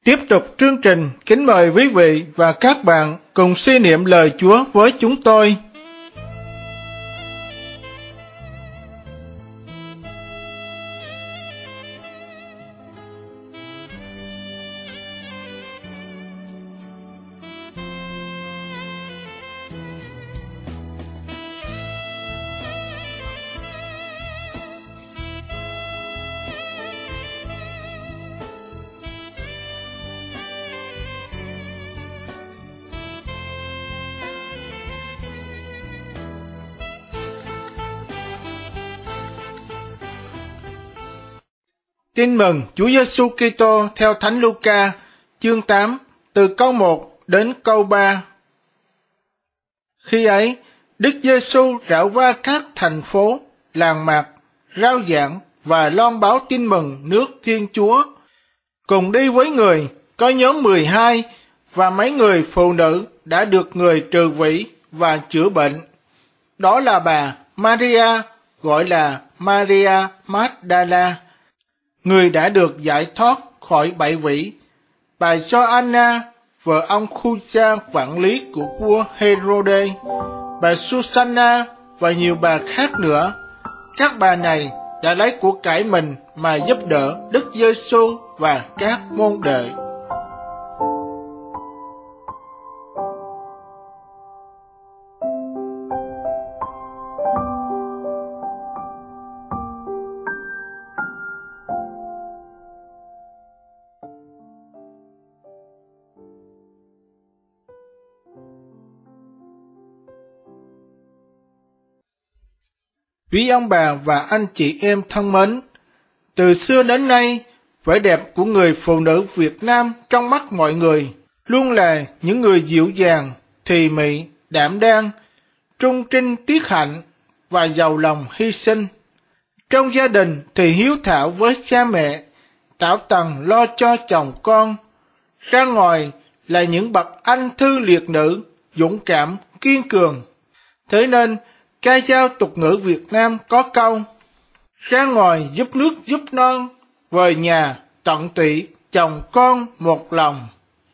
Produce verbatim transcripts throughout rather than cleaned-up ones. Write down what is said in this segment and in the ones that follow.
Tiếp tục chương trình, kính mời quý vị và các bạn cùng suy niệm lời Chúa với chúng tôi. Tin mừng Chúa Giêsu Kitô theo Thánh Luca, chương tám, từ câu một đến câu ba. Khi ấy, Đức Giêsu rảo qua các thành phố, làng mạc, rao giảng và loan báo tin mừng nước Thiên Chúa. Cùng đi với người có nhóm mười hai và mấy người phụ nữ đã được người trừ quỷ và chữa bệnh. Đó là bà Maria, gọi là Maria Magdala, người đã được giải thoát khỏi bảy quỷ, bà Gioanna, vợ ông Chuza quản lý của vua Herode, bà Susanna và nhiều bà khác nữa. Các bà này đã lấy của cải mình mà giúp đỡ Đức Giêsu và các môn đệ. Quý ông bà và anh chị em thân mến, từ xưa đến nay, vẻ đẹp của người phụ nữ Việt Nam trong mắt mọi người luôn là những người dịu dàng, thùy mị, đảm đang, trung trinh tiết hạnh và giàu lòng hy sinh. Trong gia đình thì hiếu thảo với cha mẹ, tảo tần lo cho chồng con. Ra ngoài là những bậc anh thư liệt nữ, dũng cảm, kiên cường. Thế nên, ca dao tục ngữ Việt Nam có câu: ra ngoài giúp nước giúp non, về nhà tận tụy chồng con một lòng.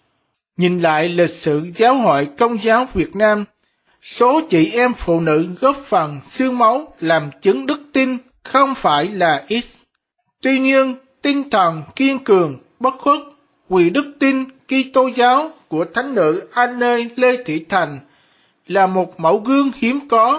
Nhìn lại lịch sử giáo hội Công giáo Việt Nam, số chị em phụ nữ góp phần xương máu làm chứng đức tin không phải là ít. Tuy nhiên, tinh thần kiên cường, bất khuất, vì đức tin Kitô giáo của thánh nữ Anne Lê Thị Thành là một mẫu gương hiếm có.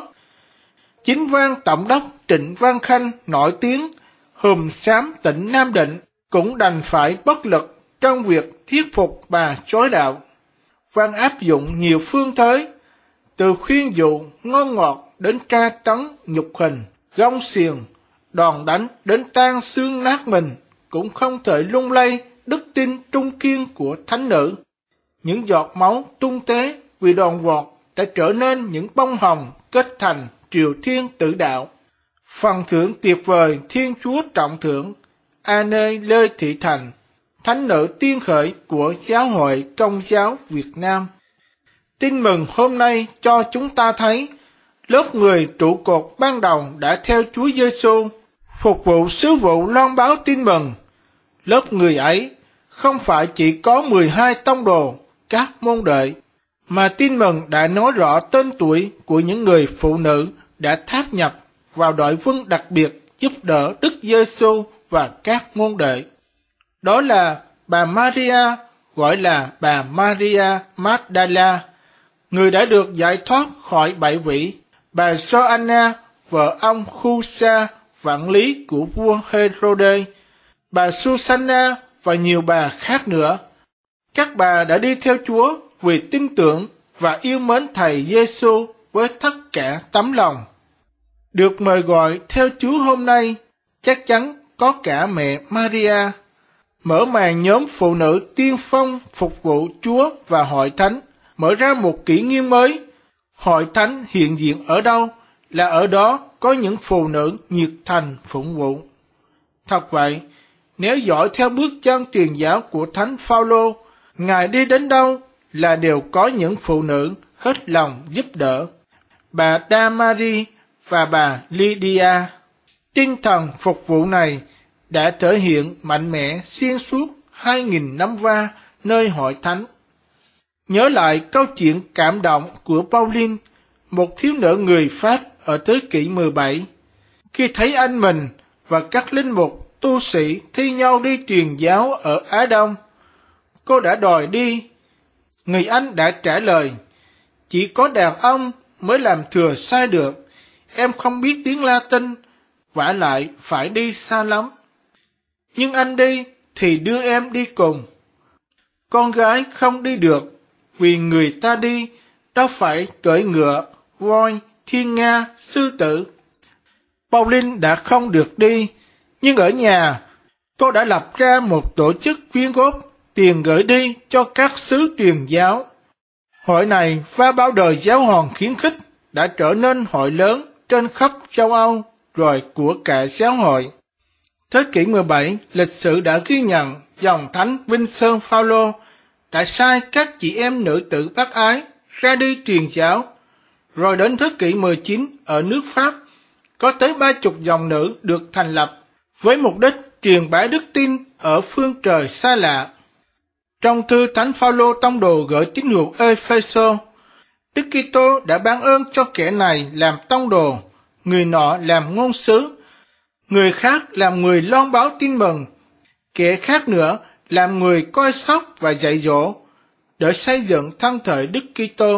Chính quan tổng đốc Trịnh Văn Khanh nổi tiếng hùm xám tỉnh Nam Định cũng đành phải bất lực trong việc thuyết phục bà chối đạo. Quan áp dụng nhiều phương thế, từ khuyên dụ ngon ngọt đến tra tấn nhục hình, gông xiềng, đòn đánh đến tan xương nát mình, cũng không thể lung lay đức tin trung kiên của thánh nữ. Những giọt máu tung tế vì đòn vọt đã trở nên những bông hồng kết thành triều thiên tử đạo. Phần thưởng tuyệt vời Thiên Chúa trọng thưởng Anne Lê Thị Thành, thánh nữ tiên khởi của giáo hội Công giáo Việt Nam. Tin mừng hôm nay cho chúng ta thấy lớp người trụ cột ban đầu đã theo Chúa Giêsu phục vụ sứ vụ loan báo tin mừng. Lớp người ấy không phải chỉ có mười hai tông đồ, các môn đệ, mà tin mừng đã nói rõ tên tuổi của những người phụ nữ đã tháp nhập vào đội quân đặc biệt giúp đỡ Đức Giêsu và các môn đệ. Đó là bà Maria, gọi là bà Maria Magdala, người đã được giải thoát khỏi bảy quỷ, bà Gioanna, vợ ông Chuza quản lý của vua Herode, bà Susanna và nhiều bà khác nữa. Các bà đã đi theo Chúa vì tin tưởng và yêu mến Thầy Giêsu với tất cả tấm lòng. Được mời gọi theo Chúa hôm nay, chắc chắn có cả mẹ Maria, mở màn nhóm phụ nữ tiên phong phục vụ Chúa và hội thánh, mở ra một kỷ nguyên mới. Hội thánh hiện diện ở đâu là ở đó có những phụ nữ nhiệt thành phụng vụ. Thật vậy, nếu dõi theo bước chân truyền giáo của Thánh Phaolô, Ngài đi đến đâu là đều có những phụ nữ hết lòng giúp đỡ. Bà Damari và bà Lydia. Tinh thần phục vụ này đã thể hiện mạnh mẽ xuyên suốt hai nghìn năm qua nơi hội thánh. Nhớ lại câu chuyện cảm động của Pauline, một thiếu nữ người Pháp ở thế kỷ mười bảy, khi thấy anh mình và các linh mục tu sĩ thi nhau đi truyền giáo ở Á Đông. Cô đã đòi đi. Người anh đã trả lời, chỉ có đàn ông mới làm thừa sai được, em không biết tiếng Latin, vả lại phải đi xa lắm. Nhưng anh đi thì đưa em đi cùng. Con gái không đi được, vì người ta đi đâu phải cưỡi ngựa, voi, thiên nga, sư tử. Pauline đã không được đi, nhưng ở nhà, cô đã lập ra một tổ chức quyên góp tiền gửi đi cho các xứ truyền giáo. Hội này và bao đời giáo hoàng khuyến khích đã trở nên hội lớn trên khắp châu Âu rồi của cả giáo hội. Thế kỷ mười bảy, lịch sử đã ghi nhận dòng thánh Vincent Paulo đã sai các chị em nữ tử bác ái ra đi truyền giáo. Rồi đến thế kỷ mười chín ở nước Pháp, có tới ba chục dòng nữ được thành lập với mục đích truyền bá đức tin ở phương trời xa lạ. Trong thư Thánh Phaolô tông đồ gửi tín hữu Ê-phê-sô, Đức Kitô đã ban ơn cho kẻ này làm tông đồ, người nọ làm ngôn sứ, người khác làm người loan báo tin mừng, kẻ khác nữa làm người coi sóc và dạy dỗ, để xây dựng thân thể Đức Kitô.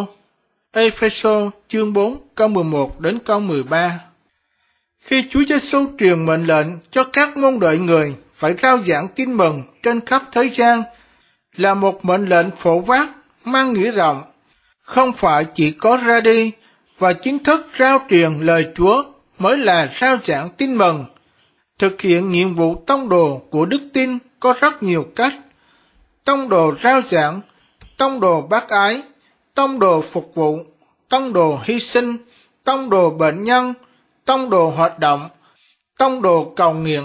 Ê-phê-sô chương bốn câu mười một đến câu mười ba. Khi Chúa Giêsu truyền mệnh lệnh cho các môn đệ người phải rao giảng tin mừng trên khắp thế gian, là một mệnh lệnh phổ quát mang nghĩa rộng, không phải chỉ có ra đi và chính thức rao truyền lời Chúa mới là rao giảng tin mừng. Thực hiện nhiệm vụ tông đồ của đức tin có rất nhiều cách: tông đồ rao giảng, tông đồ bác ái, tông đồ phục vụ, tông đồ hy sinh, tông đồ bệnh nhân, tông đồ hoạt động, tông đồ cầu nguyện.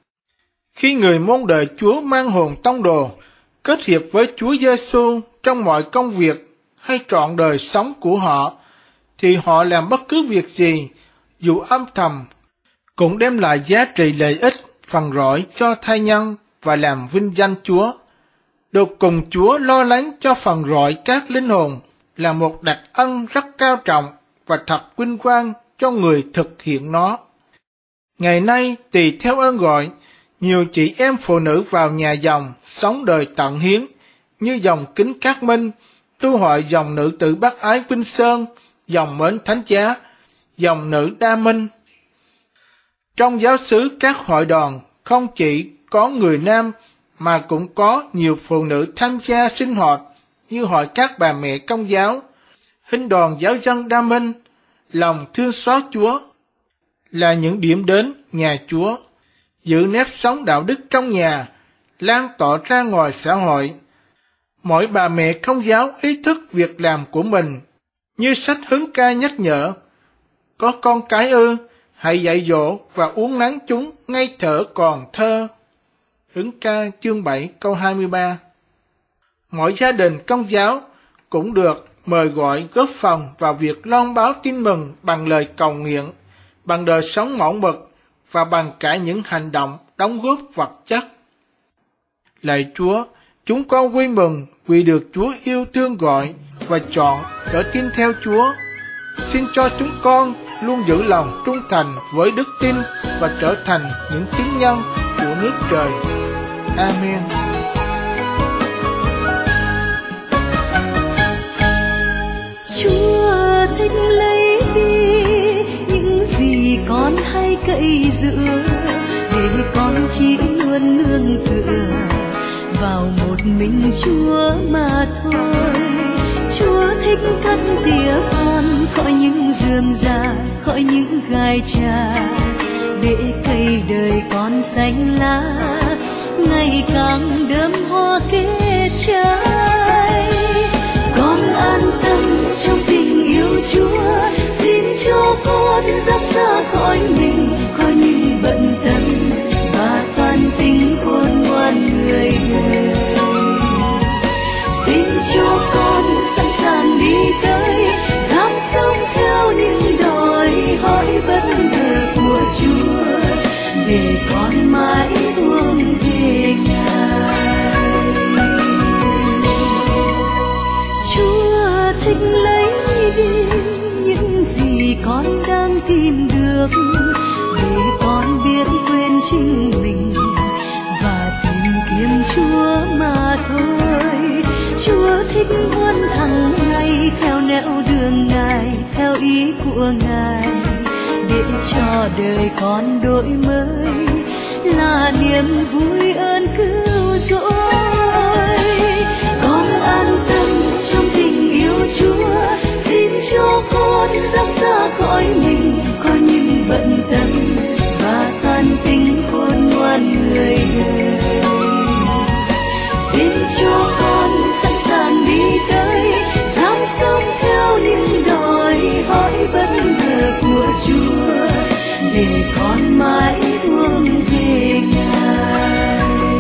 Khi người môn đệ Chúa mang hồn tông đồ kết hiệp với Chúa Giêsu trong mọi công việc hay trọn đời sống của họ, thì họ làm bất cứ việc gì, dù âm thầm, cũng đem lại giá trị lợi ích phần rỗi cho thai nhân và làm vinh danh Chúa. Được cùng Chúa lo lắng cho phần rỗi các linh hồn là một đặc ân rất cao trọng và thật vinh quang cho người thực hiện nó. Ngày nay, tùy theo ơn gọi, nhiều chị em phụ nữ vào nhà dòng sống đời tận hiến, như dòng Kính Cát Minh, tu hội dòng nữ tử bác ái Vinh Sơn, dòng Mến Thánh Giá, dòng nữ Đa Minh. Trong giáo xứ các hội đoàn, không chỉ có người nam mà cũng có nhiều phụ nữ tham gia sinh hoạt, như hội các bà mẹ Công giáo, Hinh đoàn giáo dân Đa Minh, lòng thương xót Chúa, là những điểm đến nhà Chúa, giữ nếp sống đạo đức trong nhà, lan tỏa ra ngoài xã hội. Mỗi bà mẹ Công giáo ý thức việc làm của mình, như sách Hứng Ca nhắc nhở: có con cái ư, hãy dạy dỗ và uốn nắn chúng ngây thở còn thơ. Hứng Ca chương bảy câu hai mươi ba. Mỗi gia đình Công giáo cũng được mời gọi góp phần vào việc loan báo tin mừng bằng lời cầu nguyện, bằng đời sống mẫu mực và bằng cả những hành động đóng góp vật chất. Lạy Chúa, chúng con vui mừng vì được Chúa yêu thương gọi và chọn để tin theo Chúa. Xin cho chúng con luôn giữ lòng trung thành với đức tin và trở thành những tín nhân của nước trời. Amen. Chúa thích lấy đi những gì con hay cậy dựa, để con chỉ luôn nương tựa vào một mình Chúa mà thôi. Chúa thích cắt tỉa con khỏi những rườm rà, khỏi những gai trà, để cây đời con xanh lá ngày càng đơm hoa kết trái. Con an tâm trong tình yêu Chúa, xin cho con dắt ra khỏi mình, khỏi những bận tâm và toàn tính khôn ngoan người đời. Xin cho con sẵn sàng đi tới, dám sống theo những đòi hỏi bất ngờ của Chúa, để con mãi hướng về Ngài. của Ngài, để cho đời con đổi mới là niềm vui ơn cứu rỗi. Con an tâm trong tình yêu Chúa, xin cho con dám ra khỏi mình coi những bận tâm và than tính khôn ngoan người ơi. Xin cho con sẵn sàng đi tới, dám sống theo những đòi hỏi bất ngờ của Chúa, để con mãi hướng về Ngài.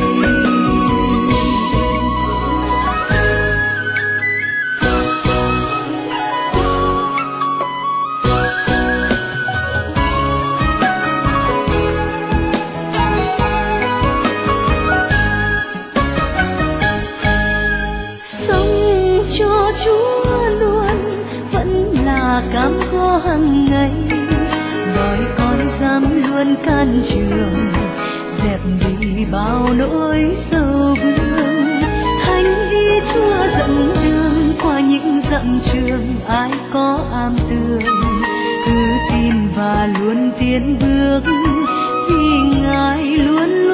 Sống cho Chúa luôn vẫn là cam go hàng ngày, đòi con dám luôn can trường, dẹp đi bao nỗi sầu vương. Thánh ý Chúa dẫn đường qua những dặm trường, ai có am tường cứ tin và luôn tiến bước, vì Ngài luôn luôn